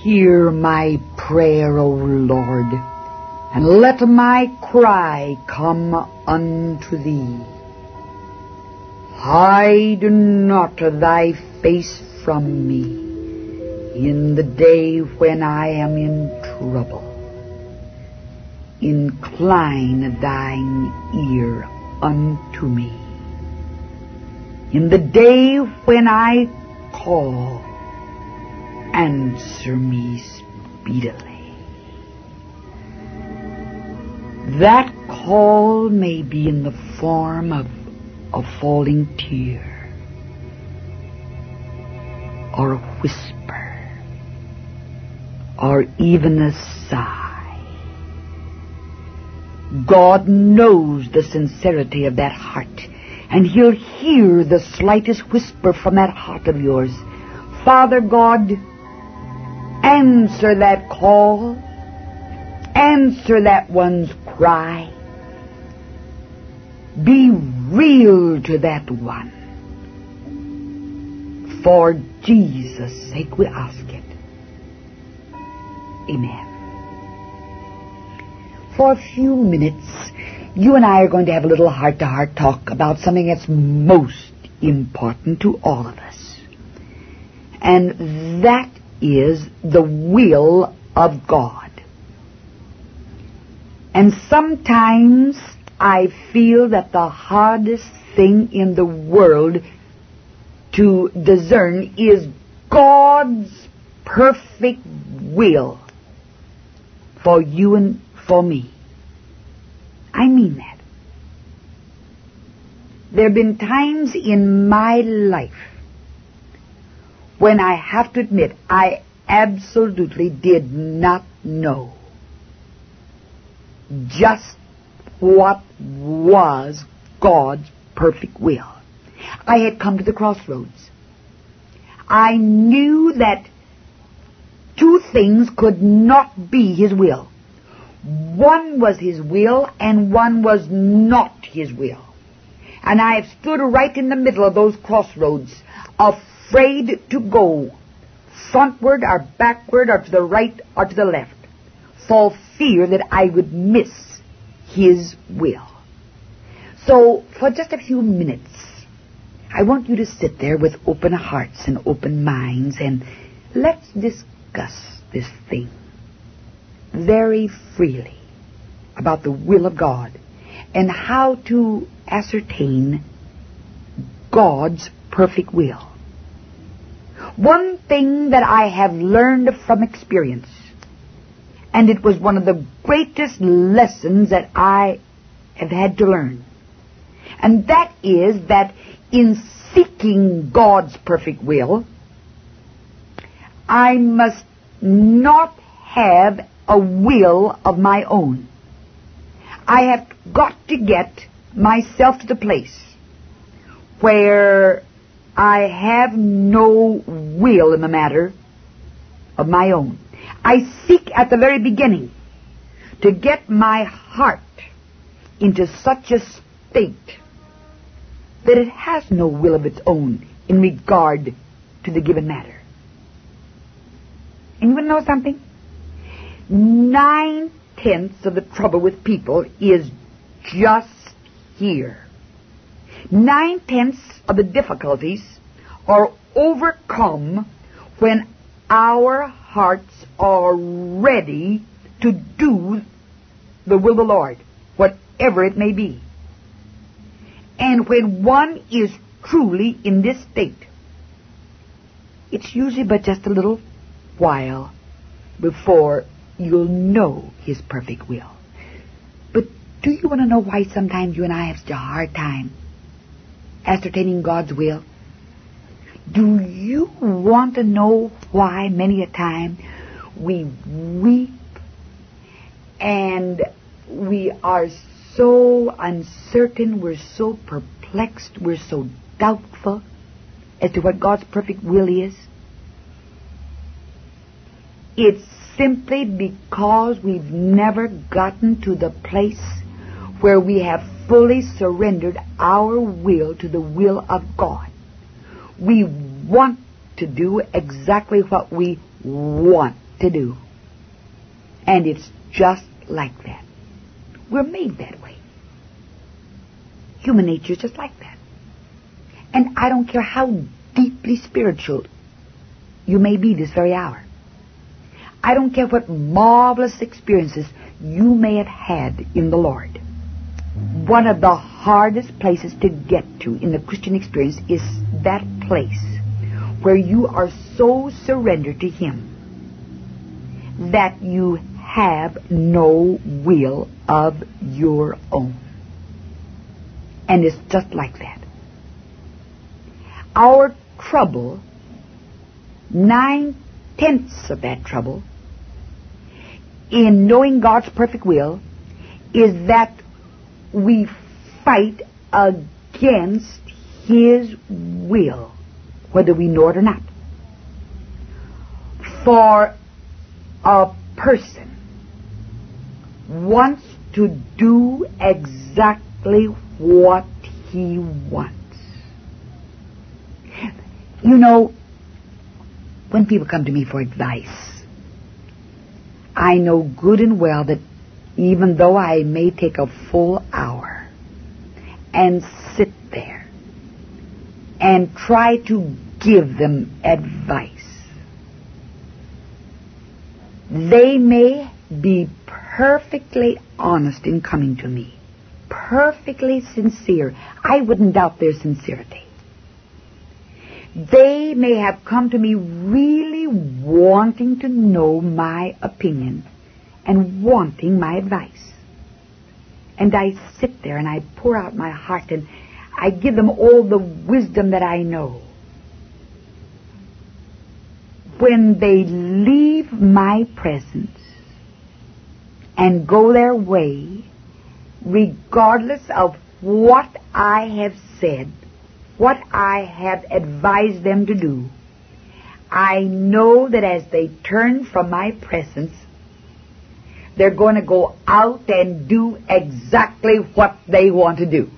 Hear my prayer, O Lord, and let my cry come unto thee. Hide not thy face from me in the day when I am in trouble. Incline thine ear unto me. In the day when I call, answer me speedily. That call may be in the form of a falling tear, or a whisper, or even a sigh. God knows the sincerity of that heart, and He'll hear the slightest whisper from that heart of yours. Father God, answer that call. Answer that one's cry. Be real to that one. For Jesus' sake we ask it. Amen. For a few minutes, you and I are going to have a little heart-to-heart talk about something that's most important to all of us. And that is the will of God. And sometimes I feel that the hardest thing in the world to discern is God's perfect will for you and for me. I mean that. There have been times in my life when I have to admit I absolutely did not know just what was God's perfect will. I had come to the crossroads. I knew that two things could not be His will. One was His will and one was not His will. And I have stood right in the middle of those crossroads, afraid to go frontward or backward or to the right or to the left, for fear that I would miss His will. So, for just a few minutes, I want you to sit there with open hearts and open minds, and let's discuss this thing very freely about the will of God and how to ascertain God's perfect will. One thing that I have learned from experience, and it was one of the greatest lessons that I have had to learn, and that is that in seeking God's perfect will, I must not have a will of my own. I have got to get myself to the place where I have no will in the matter of my own. I seek at the very beginning to get my heart into such a state that it has no will of its own in regard to the given matter. And you want to know something? 9/10 of the trouble with people is just here. 9/10 of the difficulties are overcome when our hearts are ready to do the will of the Lord, whatever it may be. And when one is truly in this state, it's usually but just a little while before you'll know His perfect will. But do you want to know why sometimes you and I have such a hard time ascertaining God's will? Do you want to know why many a time we weep and we are so uncertain, we're so perplexed, we're so doubtful as to what God's perfect will is? It's simply because we've never gotten to the place where we have fully surrendered our will to the will of God. We want to do exactly what we want to do. And it's just like that. We're made that way. Human nature is just like that. And I don't care how deeply spiritual you may be this very hour. I don't care what marvelous experiences you may have had in the Lord. One of the hardest places to get to in the Christian experience is that place where you are so surrendered to Him that you have no will of your own. And it's just like that. Our trouble, 9/10 of that trouble, in knowing God's perfect will, is that we fight against His will, whether we know it or not. For a person wants to do exactly what he wants. You know, when people come to me for advice, I know good and well that even though I may take a full hour and sit there and try to give them advice, they may be perfectly honest in coming to me, perfectly sincere. I wouldn't doubt their sincerity. They may have come to me really wanting to know my opinion and wanting my advice. And I sit there and I pour out my heart and I give them all the wisdom that I know. When they leave my presence and go their way, regardless of what I have said, what I have advised them to do, I know that as they turn from my presence, they're going to go out and do exactly what they want to do.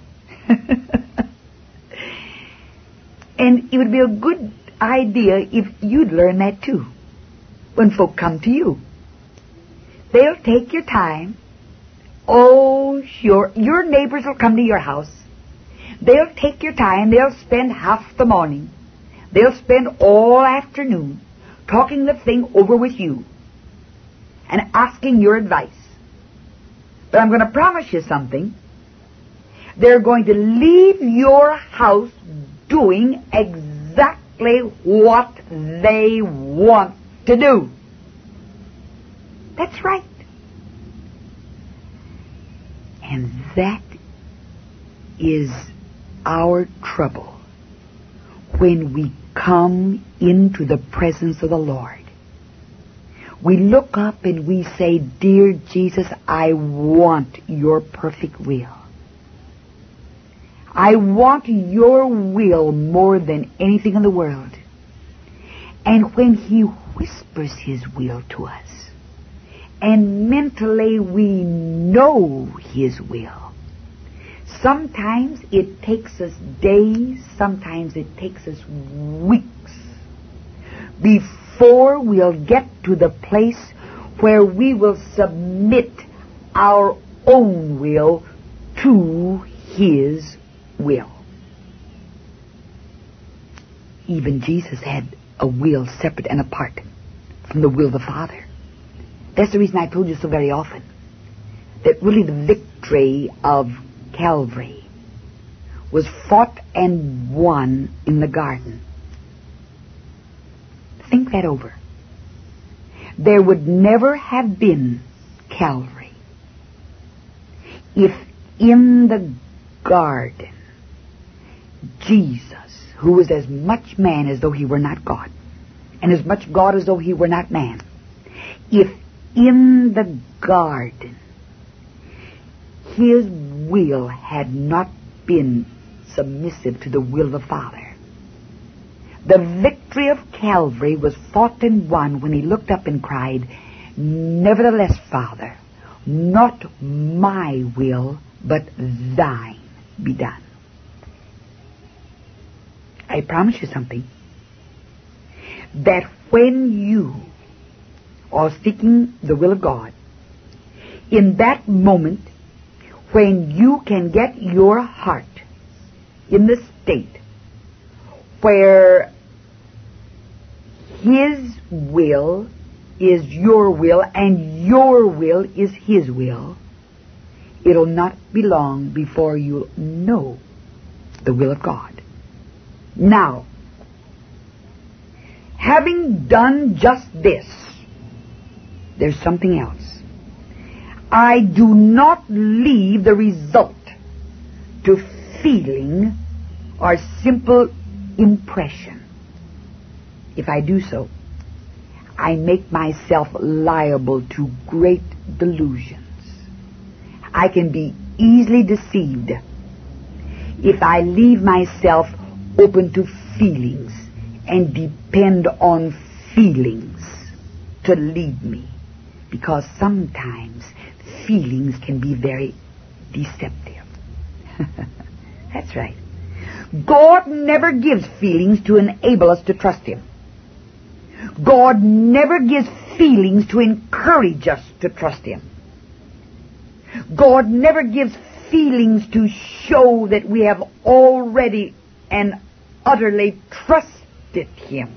And it would be a good idea if you'd learn that too. When folk come to you, they'll take your time. Oh, sure, your neighbors will come to your house. They'll take your time. They'll spend half the morning. They'll spend all afternoon talking the thing over with you and asking your advice. But I'm going to promise you something. They're going to leave your house doing exactly what they want to do. That's right. And that is our trouble when we come into the presence of the Lord. We look up and we say, "Dear Jesus, I want your perfect will. I want your will more than anything in the world." And when He whispers His will to us, and mentally we know His will, sometimes it takes us days, sometimes it takes us weeks before we'll get to the place where we will submit our own will to His will. Even Jesus had a will separate and apart from the will of the Father. That's the reason I told you so very often that really the victory of Calvary was fought and won in the garden. Think that over. There would never have been Calvary if in the garden Jesus, who was as much man as though He were not God, and as much God as though He were not man, if in the garden His will had not been submissive to the will of the Father, the victory of Calvary was fought and won when He looked up and cried, "Nevertheless, Father, not my will, but thine be done." I promise you something, that when you or seeking the will of God, in that moment when you can get your heart in the state where His will is your will and your will is His will, it'll not be long before you'll know the will of God. Now, having done just this, there's something else. I do not leave the result to feeling or simple impression. If I do so, I make myself liable to great delusions. I can be easily deceived if I leave myself open to feelings and depend on feelings to lead me, because sometimes feelings can be very deceptive. That's right. God never gives feelings to enable us to trust Him. God never gives feelings to encourage us to trust Him. God never gives feelings to show that we have already and utterly trusted Him.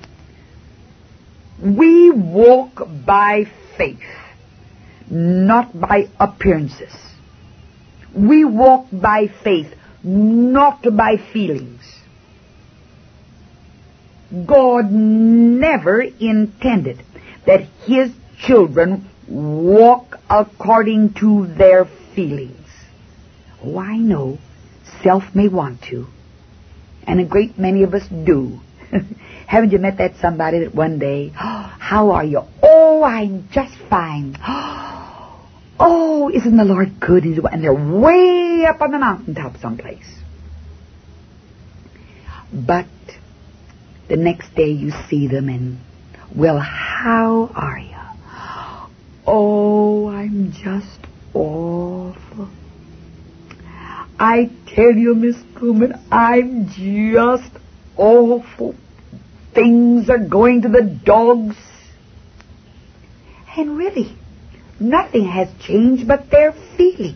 We walk by faith, not by appearances. We walk by faith, not by feelings. God never intended that His children walk according to their feelings. Oh, I know self may want to, and a great many of us do. Haven't you met that somebody that one day, oh, how are you? Oh, I'm just fine. Oh, isn't the Lord good? And they're way up on the mountaintop someplace. But the next day you see them and, well, how are you? Oh, I'm just awful. I tell you, Miss Kuhlman, I'm just awful. Things are going to the dogs. And really, nothing has changed but their feelings.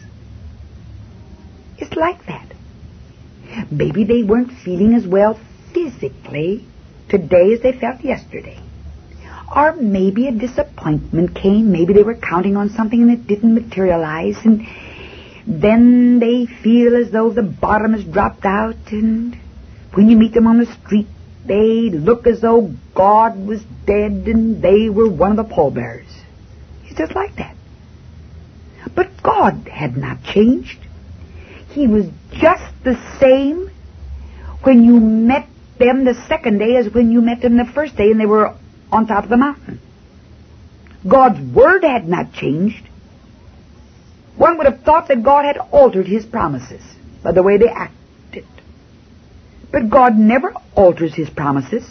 It's like that. Maybe they weren't feeling as well physically today as they felt yesterday. Or maybe a disappointment came. Maybe they were counting on something and it didn't materialize. And then they feel as though the bottom has dropped out. And when you meet them on the street, they look as though God was dead and they were one of the pallbearers. It's just like that. But God had not changed. He was just the same when you met them the second day as when you met them the first day and they were on top of the mountain. God's word had not changed. One would have thought that God had altered His promises by the way they acted. But God never alters His promises.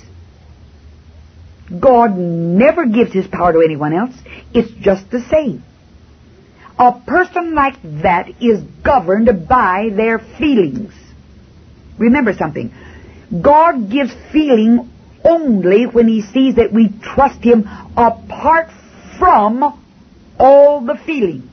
God never gives His power to anyone else. It's just the same. A person like that is governed by their feelings. Remember something. God gives feeling only when He sees that we trust Him apart from all the feeling.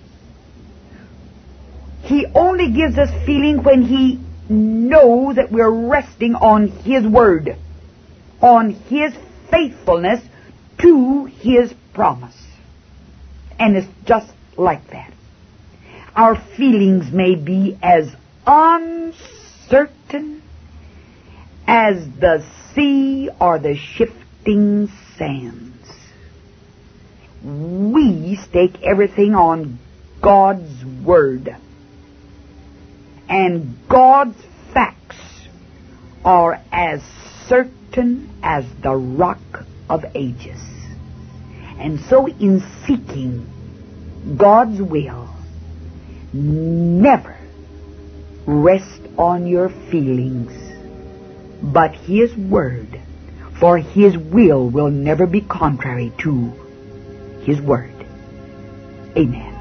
He only gives us feeling when He knows that we're resting on His word, on His faithfulness to His promise. And it's just like that. Our feelings may be as uncertain as the sea or the shifting sands. We stake everything on God's word. And God's facts are as certain as the rock of ages. And so in seeking God's will, never rest on your feelings, but His word, for His will never be contrary to His word. Amen.